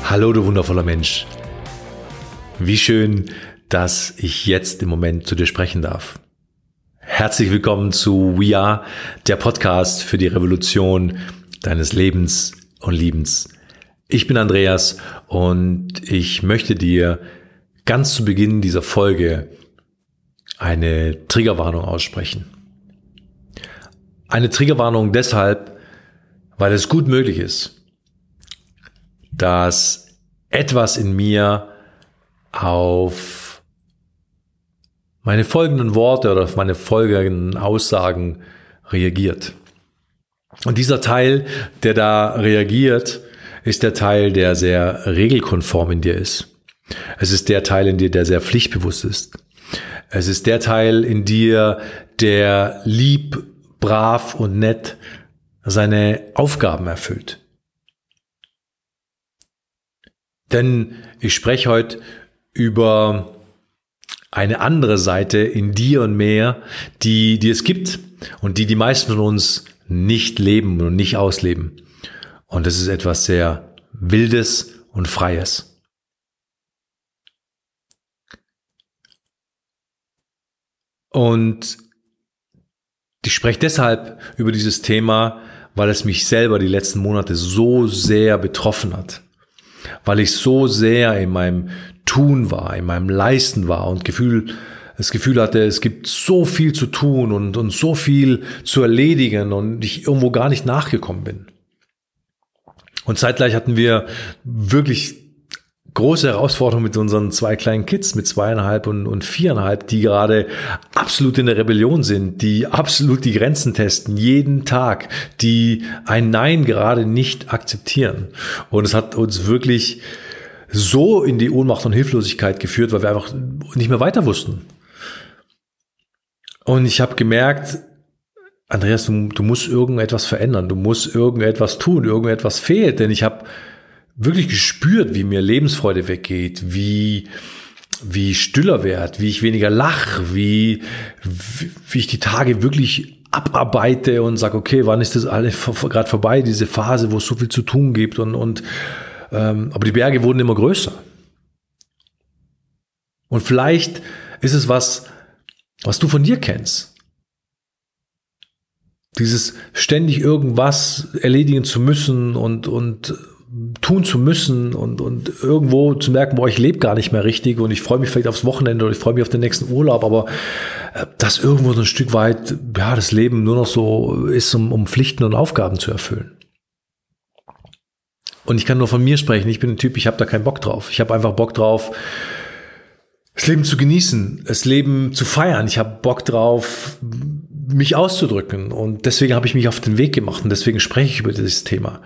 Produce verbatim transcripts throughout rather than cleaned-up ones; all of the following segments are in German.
Hallo du wundervoller Mensch. Wie schön, dass ich jetzt im Moment zu dir sprechen darf. Herzlich willkommen zu We Are, der Podcast für die Revolution deines Lebens und Liebens. Ich bin Andreas und ich möchte dir ganz zu Beginn dieser Folge eine Triggerwarnung aussprechen. Eine Triggerwarnung deshalb, weil es gut möglich ist, dass etwas in mir auf meine folgenden Worte oder auf meine folgenden Aussagen reagiert. Und dieser Teil, der da reagiert, ist der Teil, der sehr regelkonform in dir ist. Es ist der Teil in dir, der sehr pflichtbewusst ist. Es ist der Teil in dir, der lieb, brav und nett seine Aufgaben erfüllt. Denn ich spreche heute über eine andere Seite in dir und mir, die, die es gibt und die die meisten von uns nicht leben und nicht ausleben. Und das ist etwas sehr Wildes und Freies. Und ich spreche deshalb über dieses Thema, weil es mich selber die letzten Monate so sehr betroffen hat. Weil ich so sehr in meinem Tun war, in meinem Leisten war und Gefühl, das Gefühl hatte, es gibt so viel zu tun und, und so viel zu erledigen und ich irgendwo gar nicht nachgekommen bin. Und zeitgleich hatten wir wirklich große Herausforderungen mit unseren zwei kleinen Kids, mit zweieinhalb und, und viereinhalb, die gerade absolut in der Rebellion sind, die absolut die Grenzen testen, jeden Tag, die ein Nein gerade nicht akzeptieren. Und es hat uns wirklich so in die Ohnmacht und Hilflosigkeit geführt, weil wir einfach nicht mehr weiter wussten. Und ich habe gemerkt, Andreas, du, du musst irgendetwas verändern, du musst irgendetwas tun, irgendetwas fehlt, denn ich habe wirklich gespürt, wie mir Lebensfreude weggeht, wie, wie stiller werde, wie ich weniger lache, wie, wie, wie ich die Tage wirklich abarbeite und sage, okay, wann ist das alles gerade vorbei, diese Phase, wo es so viel zu tun gibt und, und ähm, aber die Berge wurden immer größer. Und vielleicht ist es was, was du von dir kennst. Dieses ständig irgendwas erledigen zu müssen und, und tun zu müssen und, und irgendwo zu merken, boah, ich lebe gar nicht mehr richtig und ich freue mich vielleicht aufs Wochenende oder ich freue mich auf den nächsten Urlaub, aber äh, dass irgendwo so ein Stück weit, ja, das Leben nur noch so ist, um, um Pflichten und Aufgaben zu erfüllen. Und ich kann nur von mir sprechen, ich bin ein Typ, ich habe da keinen Bock drauf. Ich habe einfach Bock drauf, das Leben zu genießen, das Leben zu feiern. Ich habe Bock drauf, mich auszudrücken und deswegen habe ich mich auf den Weg gemacht und deswegen spreche ich über dieses Thema.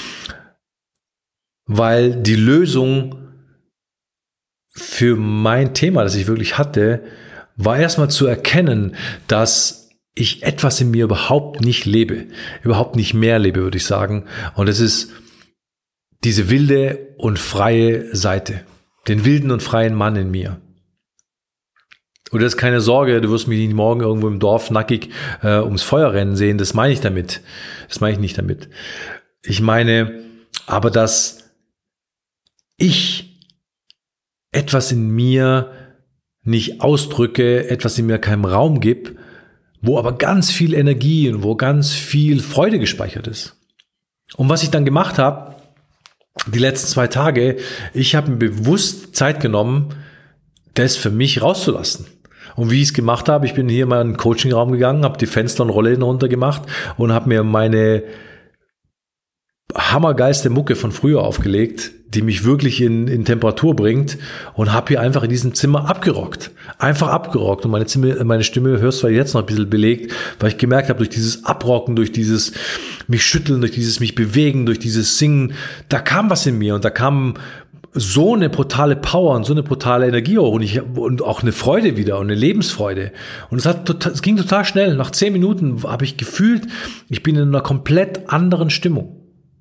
Weil die Lösung für mein Thema, das ich wirklich hatte, war erstmal zu erkennen, dass ich etwas in mir überhaupt nicht lebe, überhaupt nicht mehr lebe, würde ich sagen. Und das ist diese wilde und freie Seite, den wilden und freien Mann in mir. Und das ist keine Sorge, du wirst mich nicht morgen irgendwo im Dorf nackig äh, ums Feuer rennen sehen, das meine ich damit. Das meine ich nicht damit. Ich meine aber, dass ich etwas in mir nicht ausdrücke, etwas in mir keinen Raum gibt, wo aber ganz viel Energie und wo ganz viel Freude gespeichert ist. Und was ich dann gemacht habe, die letzten zwei Tage, ich habe mir bewusst Zeit genommen, das für mich rauszulassen. Und wie ich es gemacht habe, ich bin hier mal in den Coachingraum gegangen, habe die Fenster und Rollläden runter gemacht und habe mir meine hammergeilste Mucke von früher aufgelegt, die mich wirklich in, in Temperatur bringt und habe hier einfach in diesem Zimmer abgerockt. Einfach abgerockt und meine, Zimmer, meine Stimme hörst du jetzt noch ein bisschen belegt, weil ich gemerkt habe, durch dieses Abrocken, durch dieses mich schütteln, durch dieses mich bewegen, durch dieses Singen, da kam was in mir und da kam so eine brutale Power und so eine brutale Energie hoch und, ich, und auch eine Freude wieder und eine Lebensfreude. Und es, hat total, es ging total schnell. Nach zehn Minuten habe ich gefühlt, ich bin in einer komplett anderen Stimmung.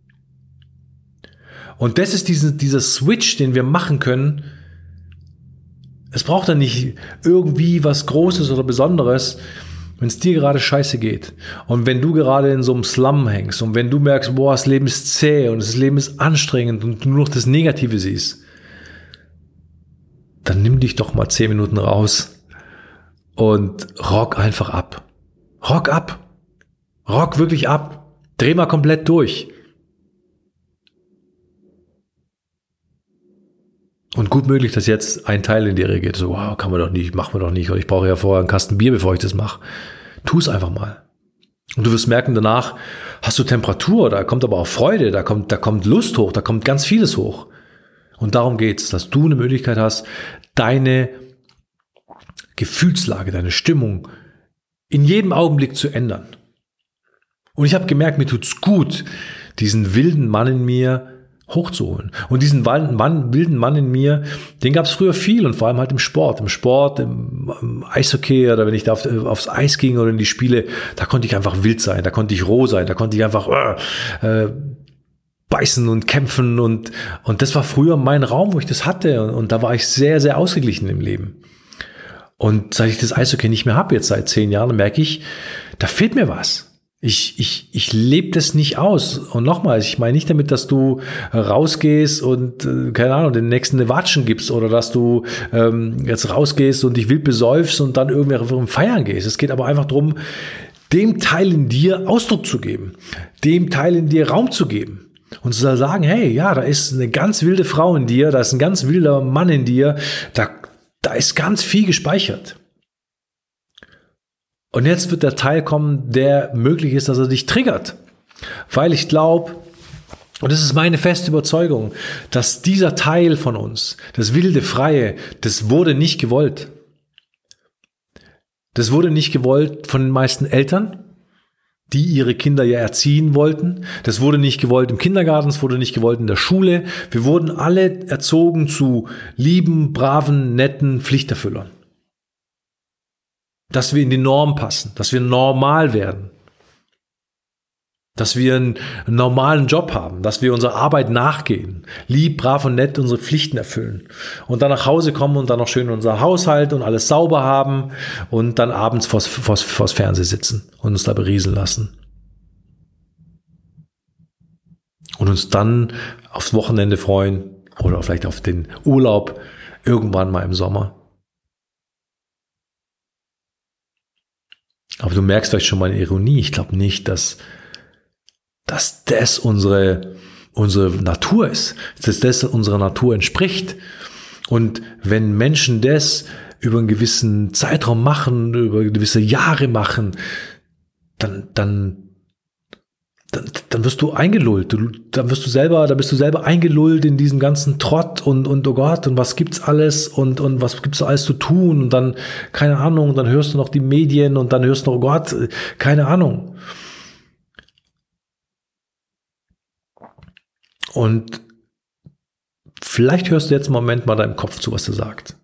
Und das ist diese, dieser Switch, den wir machen können. Es braucht dann nicht irgendwie was Großes oder Besonderes. wenn es dir gerade scheiße geht und wenn du gerade in so einem Slum hängst und wenn du merkst, boah, das Leben ist zäh und das Leben ist anstrengend und du nur noch das Negative siehst, dann nimm dich doch mal zehn Minuten raus und rock einfach ab. Rock ab. Rock wirklich ab. Dreh mal komplett durch. Und gut möglich, dass jetzt ein Teil in dir reagiert, so, wow, kann man doch nicht, machen wir doch nicht, oder ich brauche ja vorher einen Kasten Bier, bevor ich das mache. Tu es einfach mal. Und du wirst merken, danach hast du Temperatur, da kommt aber auch Freude, da kommt, da kommt Lust hoch, da kommt ganz vieles hoch. Und darum geht's, dass du eine Möglichkeit hast, deine Gefühlslage, deine Stimmung in jedem Augenblick zu ändern. Und ich habe gemerkt, mir tut's gut, diesen wilden Mann in mir hochzuholen. Und diesen Mann, wilden Mann in mir, den gab es früher viel und vor allem halt im Sport. Im Sport, im, im Eishockey oder wenn ich da auf, aufs Eis ging oder in die Spiele, da konnte ich einfach wild sein, da konnte ich roh sein, da konnte ich einfach äh, beißen und kämpfen und, und das war früher mein Raum, wo ich das hatte und, und da war ich sehr, sehr ausgeglichen im Leben. Und seit ich das Eishockey nicht mehr habe, jetzt seit zehn Jahren, merke ich, da fehlt mir was. Ich, ich, ich lebe das nicht aus. Und nochmals, ich meine nicht damit, dass du rausgehst und, äh, keine Ahnung, den nächsten eine Watschen gibst oder dass du ähm, jetzt rausgehst und dich wild besäufst und dann irgendwie auf Feiern gehst. Es geht aber einfach darum, dem Teil in dir Ausdruck zu geben, dem Teil in dir Raum zu geben und zu sagen, hey, ja, da ist eine ganz wilde Frau in dir, da ist ein ganz wilder Mann in dir, da, da ist ganz viel gespeichert. Und jetzt wird der Teil kommen, der möglich ist, dass er dich triggert. Weil ich glaube, und das ist meine feste Überzeugung, dass dieser Teil von uns, das wilde Freie, das wurde nicht gewollt. Das wurde nicht gewollt von den meisten Eltern, die ihre Kinder ja erziehen wollten. Das wurde nicht gewollt im Kindergarten, es wurde nicht gewollt in der Schule. Wir wurden alle erzogen zu lieben, braven, netten Pflichterfüllern. Dass wir in die Norm passen, dass wir normal werden, dass wir einen normalen Job haben, dass wir unserer Arbeit nachgehen, lieb, brav und nett unsere Pflichten erfüllen und dann nach Hause kommen und dann noch schön unser Haushalt und alles sauber haben und dann abends vors, vors, vors Fernsehen sitzen und uns da berieseln lassen. Und uns dann aufs Wochenende freuen oder vielleicht auf den Urlaub irgendwann mal im Sommer. Aber du merkst vielleicht schon meine Ironie. Ich glaube nicht, dass, dass das unsere, unsere Natur ist, dass das unserer Natur entspricht. Und wenn Menschen das über einen gewissen Zeitraum machen, über gewisse Jahre machen, dann, dann, dann, dann wirst du eingelullt. Du, dann wirst du selber, da bist du selber eingelullt in diesem ganzen Trott und, und oh Gott, und was gibt's alles und, und was gibt's alles zu tun und dann, keine Ahnung, dann hörst du noch die Medien und dann hörst du, oh Gott, keine Ahnung. Und vielleicht hörst du jetzt einen Moment mal deinem Kopf zu, was er sagt.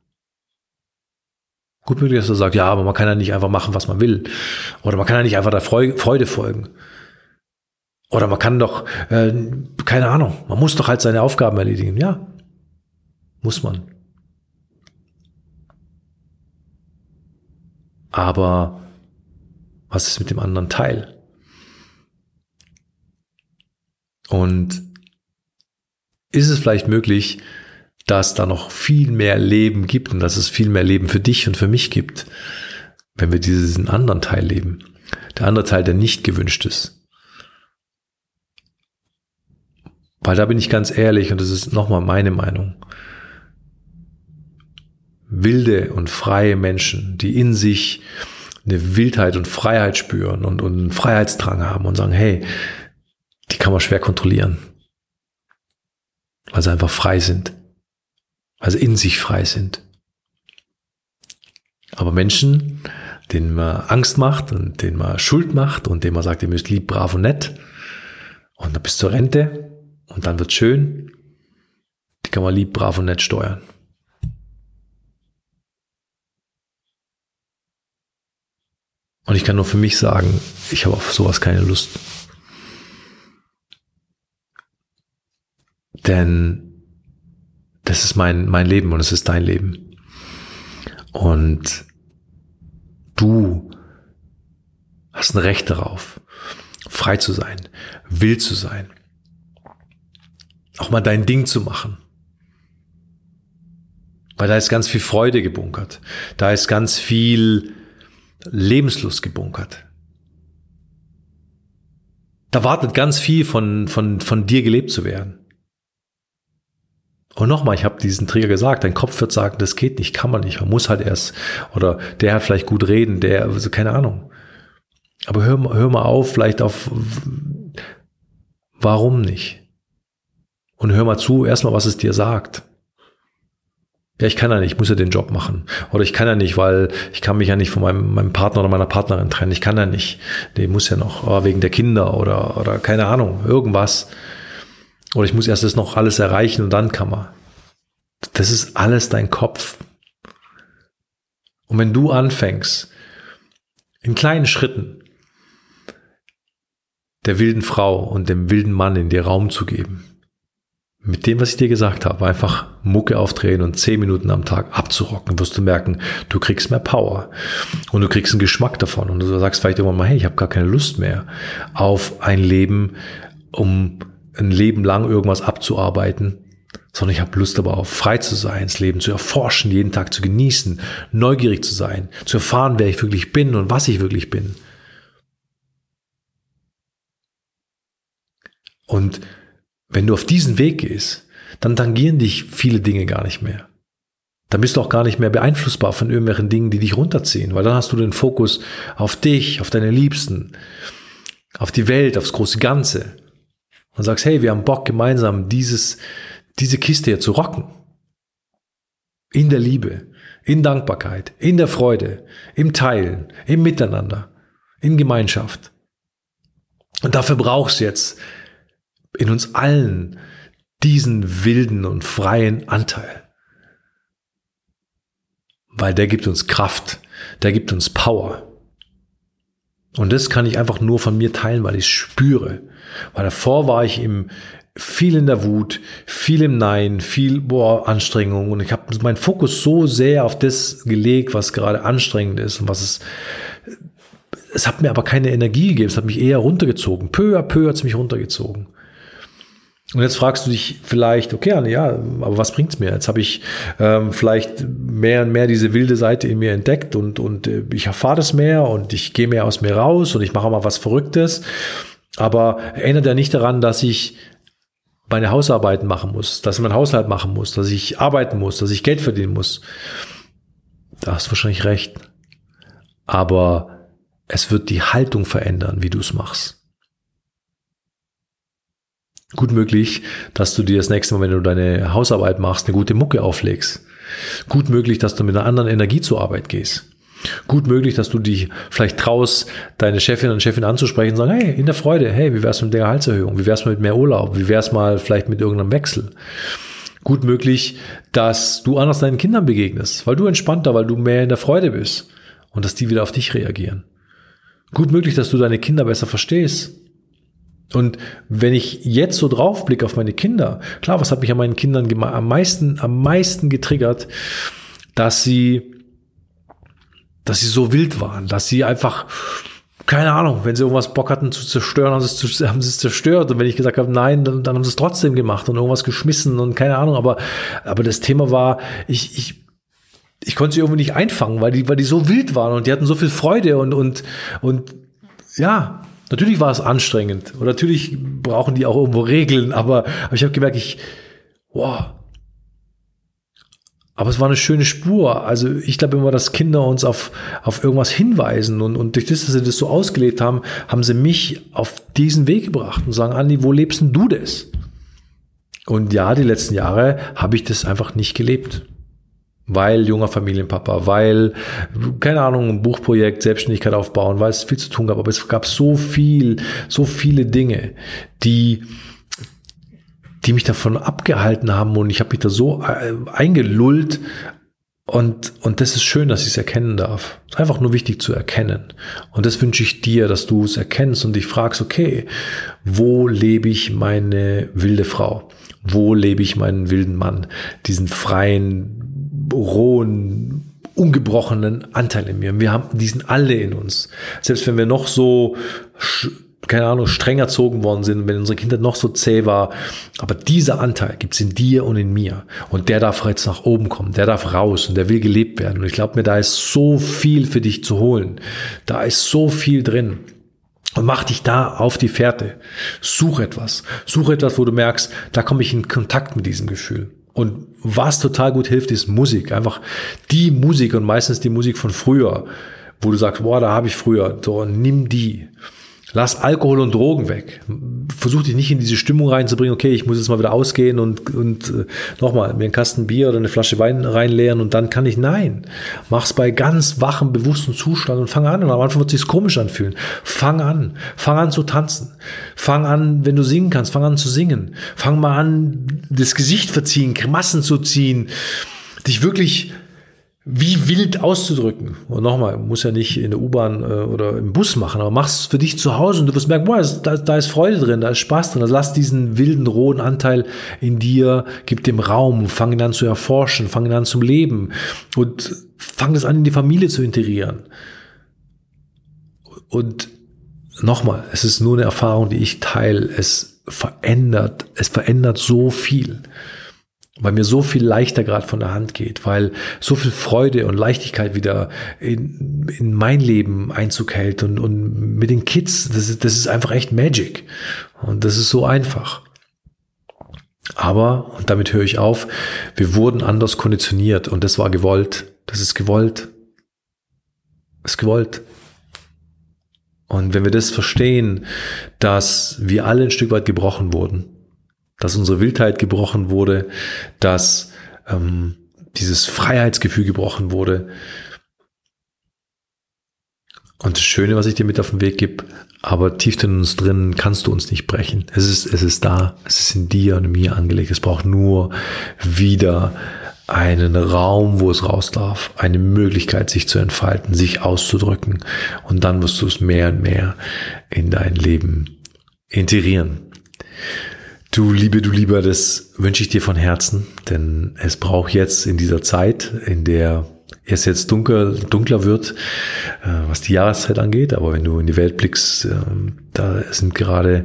Gut möglich, dass er sagt, ja, aber man kann ja nicht einfach machen, was man will. Oder man kann ja nicht einfach der Freude folgen. Oder man kann doch, äh, keine Ahnung, man muss doch halt seine Aufgaben erledigen. Ja, muss man. Aber was ist mit dem anderen Teil? Und ist es vielleicht möglich, dass da noch viel mehr Leben gibt und dass es viel mehr Leben für dich und für mich gibt, wenn wir diesen anderen Teil leben? Der andere Teil, der nicht gewünscht ist. Weil da bin ich ganz ehrlich, und das ist nochmal meine Meinung. Wilde und freie Menschen, die in sich eine Wildheit und Freiheit spüren und, und einen Freiheitsdrang haben und sagen, hey, die kann man schwer kontrollieren. Weil sie einfach frei sind. Weil sie in sich frei sind. Aber Menschen, denen man Angst macht und denen man Schuld macht und denen man sagt, ihr müsst lieb, brav und nett und dann bis zur Rente und dann wird's schön, die kann man lieb, brav und nett steuern. Und ich kann nur für mich sagen, ich habe auf sowas keine Lust. Denn das ist mein, mein Leben und es ist dein Leben. Und du hast ein Recht darauf, frei zu sein, wild zu sein, auch mal dein Ding zu machen. Weil da ist ganz viel Freude gebunkert. Da ist ganz viel Lebenslust gebunkert. Da wartet ganz viel von, von, von dir gelebt zu werden. Und nochmal, ich habe diesen Trigger gesagt, dein Kopf wird sagen, das geht nicht, kann man nicht, man muss halt erst, oder der hat vielleicht gut reden, der, also keine Ahnung. Aber hör, hör mal auf, vielleicht auf, warum nicht? Und hör mal zu, erstmal, was es dir sagt. Ja, ich kann ja nicht, ich muss ja den Job machen. Oder ich kann ja nicht, weil ich kann mich ja nicht von meinem, meinem Partner oder meiner Partnerin trennen. Ich kann ja nicht. Nee, muss ja noch, oh, wegen der Kinder oder, oder keine Ahnung, irgendwas. Oder ich muss erst das noch alles erreichen und dann kann man. Das ist alles dein Kopf. Und wenn du anfängst, in kleinen Schritten der wilden Frau und dem wilden Mann in dir Raum zu geben, mit dem, was ich dir gesagt habe, einfach Mucke aufdrehen und zehn Minuten am Tag abzurocken, wirst du merken, du kriegst mehr Power und du kriegst einen Geschmack davon und du sagst vielleicht irgendwann mal, hey, ich habe gar keine Lust mehr auf ein Leben, um ein Leben lang irgendwas abzuarbeiten, sondern ich habe Lust aber auf frei zu sein, das Leben zu erforschen, jeden Tag zu genießen, neugierig zu sein, zu erfahren, wer ich wirklich bin und was ich wirklich bin. Und wenn du auf diesen Weg gehst, dann tangieren dich viele Dinge gar nicht mehr. Dann bist du auch gar nicht mehr beeinflussbar von irgendwelchen Dingen, die dich runterziehen, weil dann hast du den Fokus auf dich, auf deine Liebsten, auf die Welt, aufs große Ganze und sagst, hey, wir haben Bock gemeinsam dieses, diese Kiste hier zu rocken. In der Liebe, in Dankbarkeit, in der Freude, im Teilen, im Miteinander, in Gemeinschaft. Und dafür brauchst du jetzt in uns allen diesen wilden und freien Anteil. Weil der gibt uns Kraft, der gibt uns Power. Und das kann ich einfach nur von mir teilen, weil ich es spüre. Weil davor war ich im, viel in der Wut, viel im Nein, viel boah, Anstrengung. Und ich habe meinen Fokus so sehr auf das gelegt, was gerade anstrengend ist und was es es hat mir aber keine Energie gegeben, es hat mich eher runtergezogen. Peu à peu hat es mich runtergezogen. Und jetzt fragst du dich vielleicht, okay, ja, aber was bringt's mir? Jetzt habe ich ähm, vielleicht mehr und mehr diese wilde Seite in mir entdeckt und, und äh, ich erfahre das mehr und ich gehe mehr aus mir raus und ich mache mal was Verrücktes. Aber erinnert ja nicht daran, dass ich meine Hausarbeiten machen muss, dass ich meinen Haushalt machen muss, dass ich arbeiten muss, dass ich Geld verdienen muss. Da hast du wahrscheinlich recht. Aber es wird die Haltung verändern, wie du es machst. Gut möglich, dass du dir das nächste Mal, wenn du deine Hausarbeit machst, eine gute Mucke auflegst. Gut möglich, dass du mit einer anderen Energie zur Arbeit gehst. Gut möglich, dass du dich vielleicht traust, deine Chefin und Chefin anzusprechen und sagen, hey, in der Freude, hey, wie wär's mit der Gehaltserhöhung? Wie wär's mit mehr Urlaub? Wie wär's mal vielleicht mit irgendeinem Wechsel? Gut möglich, dass du anders deinen Kindern begegnest, weil du entspannter, weil du mehr in der Freude bist und dass die wieder auf dich reagieren. Gut möglich, dass du deine Kinder besser verstehst. Und wenn ich jetzt so drauf blicke auf meine Kinder, klar, was hat mich an meinen Kindern gema- am meisten, am meisten getriggert, dass sie, dass sie so wild waren, dass sie einfach, keine Ahnung, wenn sie irgendwas Bock hatten zu zerstören, haben sie es, haben sie es zerstört. Und wenn ich gesagt habe, nein, dann, dann haben sie es trotzdem gemacht und irgendwas geschmissen und keine Ahnung. Aber, aber das Thema war, ich, ich, ich konnte sie irgendwie nicht einfangen, weil die, weil die so wild waren und die hatten so viel Freude und, und, und, ja, natürlich war es anstrengend und natürlich brauchen die auch irgendwo Regeln, aber, aber ich habe gemerkt, ich, wow. Aber es war eine schöne Spur. Also ich glaube immer, dass Kinder uns auf, auf irgendwas hinweisen und, und durch das, dass sie das so ausgelebt haben, haben sie mich auf diesen Weg gebracht und sagen, Andi, wo lebst denn du das? Und ja, die letzten Jahre habe ich das einfach nicht gelebt. Weil junger Familienpapa, weil, keine Ahnung, ein Buchprojekt, Selbstständigkeit aufbauen, weil es viel zu tun gab. Aber es gab so viel, so viele Dinge, die, die mich davon abgehalten haben und ich habe mich da so eingelullt und, und das ist schön, dass ich es erkennen darf. Es ist einfach nur wichtig zu erkennen. Und das wünsche ich dir, dass du es erkennst und dich fragst, okay, wo lebe ich meine wilde Frau? Wo lebe ich meinen wilden Mann? Diesen freien, rohen, ungebrochenen Anteil in mir. Wir haben, die sind alle in uns. Selbst wenn wir noch so, keine Ahnung, streng erzogen worden sind, wenn unsere Kindheit noch so zäh war, aber dieser Anteil gibt's in dir und in mir. Und der darf jetzt nach oben kommen, der darf raus und der will gelebt werden. Und ich glaube mir, da ist so viel für dich zu holen. Da ist so viel drin. Und mach dich da auf die Fährte. Such etwas. Such etwas, wo du merkst, da komme ich in Kontakt mit diesem Gefühl. Und was total gut hilft, ist Musik. Einfach die Musik und meistens die Musik von früher, wo du sagst, boah, da habe ich früher. So, nimm die. Lass Alkohol und Drogen weg. Versuch dich nicht in diese Stimmung reinzubringen, okay, ich muss jetzt mal wieder ausgehen und, und äh, nochmal mir einen Kasten Bier oder eine Flasche Wein reinleeren und dann kann ich. Nein, mach's bei ganz wachem, bewusstem Zustand und fang an. Und am Anfang wird es sich komisch anfühlen. Fang an. Fang an zu tanzen. Fang an, wenn du singen kannst, fang an zu singen. Fang mal an, das Gesicht verziehen, Grimassen zu ziehen, dich wirklich wie wild auszudrücken. Und nochmal, muss ja nicht in der U-Bahn äh, oder im Bus machen, aber mach's für dich zu Hause und du wirst merken, boah, da, da ist Freude drin, da ist Spaß drin. Also lass diesen wilden, rohen Anteil in dir, gib dem Raum, fang ihn an zu erforschen, fang ihn an zum Leben und fang das an, in die Familie zu integrieren. Und nochmal, es ist nur eine Erfahrung, die ich teile. Es verändert, es verändert so viel. Weil mir so viel leichter gerade von der Hand geht, weil so viel Freude und Leichtigkeit wieder in, in mein Leben Einzug hält und, und mit den Kids, das ist, das ist einfach echt Magic und das ist so einfach. Aber, und damit höre ich auf, wir wurden anders konditioniert und das war gewollt, das ist gewollt, das ist gewollt. Und wenn wir das verstehen, dass wir alle ein Stück weit gebrochen wurden, dass unsere Wildheit gebrochen wurde, dass ähm, dieses Freiheitsgefühl gebrochen wurde. Und das Schöne, was ich dir mit auf den Weg gebe, aber tief in uns drin kannst du uns nicht brechen. Es ist, es ist da, es ist in dir und in mir angelegt. Es braucht nur wieder einen Raum, wo es raus darf, eine Möglichkeit, sich zu entfalten, sich auszudrücken. Und dann wirst du es mehr und mehr in dein Leben integrieren. Du Liebe, du Lieber, das wünsche ich dir von Herzen, denn es braucht jetzt in dieser Zeit, in der es jetzt dunkel, dunkler wird, äh, was die Jahreszeit angeht, aber wenn du in die Welt blickst, äh, da sind gerade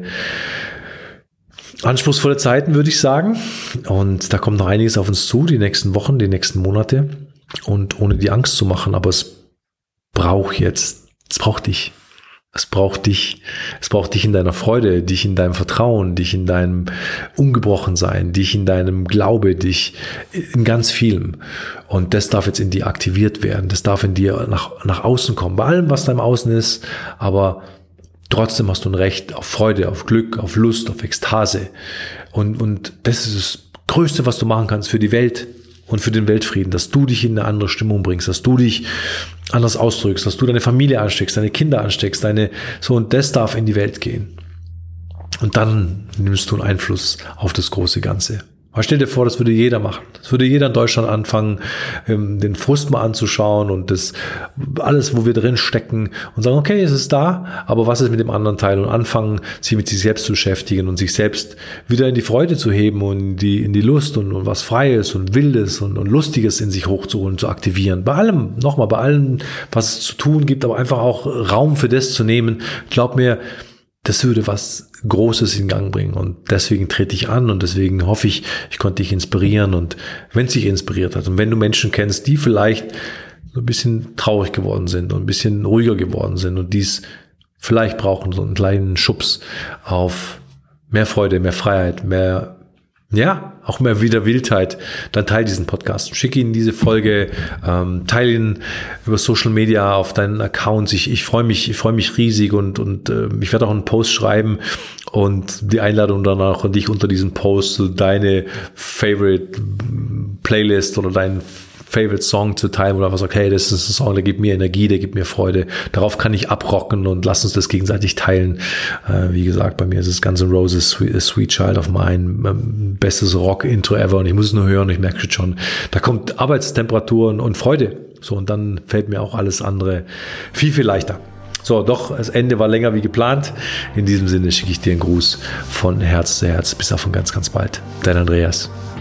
anspruchsvolle Zeiten, würde ich sagen, und da kommt noch einiges auf uns zu, die nächsten Wochen, die nächsten Monate, und ohne die Angst zu machen, aber es braucht jetzt, es braucht dich. Es braucht dich, es braucht dich in deiner Freude, dich in deinem Vertrauen, dich in deinem Ungebrochensein, dich in deinem Glaube, dich in ganz vielem. Und das darf jetzt in dir aktiviert werden, das darf in dir nach, nach außen kommen, bei allem, was da im Außen ist, aber trotzdem hast du ein Recht auf Freude, auf Glück, auf Lust, auf Ekstase. Und, und das ist das Größte, was du machen kannst für die Welt und für den Weltfrieden, dass du dich in eine andere Stimmung bringst, dass du dich anders ausdrückst, dass du deine Familie ansteckst, deine Kinder ansteckst, deine, so, und das darf in die Welt gehen. Und dann nimmst du einen Einfluss auf das große Ganze. Aber stell dir vor, das würde jeder machen. Das würde jeder in Deutschland anfangen, den Frust mal anzuschauen und das alles, wo wir drin stecken und sagen, okay, es ist da, aber was ist mit dem anderen Teil? Und anfangen, sich mit sich selbst zu beschäftigen und sich selbst wieder in die Freude zu heben und in die, in die Lust und, und was Freies und Wildes und, und Lustiges in sich hochzuholen, zu aktivieren. Bei allem, nochmal, bei allem, was es zu tun gibt, aber einfach auch Raum für das zu nehmen. Glaub mir, das würde was Großes in Gang bringen und deswegen trete ich an und deswegen hoffe ich, ich konnte dich inspirieren und wenn es dich inspiriert hat und wenn du Menschen kennst, die vielleicht so ein bisschen traurig geworden sind und ein bisschen ruhiger geworden sind und dies vielleicht brauchen, so einen kleinen Schubs auf mehr Freude, mehr Freiheit, mehr, ja, auch mehr wieder Wildheit, dann teile diesen Podcast. Schick ihnen diese Folge, ähm, teile ihn über Social Media auf deinen Accounts. Ich, ich freue mich, ich freue mich riesig und, und äh, ich werde auch einen Post schreiben und die Einladung dann auch an dich unter diesem Post, so deine Favorite Playlist oder deinen Favorite Song zu teilen, wo du einfach sagst, hey, das ist ein Song, der gibt mir Energie, der gibt mir Freude. Darauf kann ich abrocken und lass uns das gegenseitig teilen. Äh, wie gesagt, bei mir ist es Guns N' Roses, Sweet, Sweet Child of Mine, ähm, bestes Rock-Intro ever und ich muss es nur hören und ich merke schon, da kommt Arbeitstemperatur und, und Freude. So, und dann fällt mir auch alles andere viel, viel leichter. So, doch, das Ende war länger wie geplant. In diesem Sinne schicke ich dir einen Gruß von Herz zu Herz. Bis auf von ganz, ganz bald. Dein Andreas.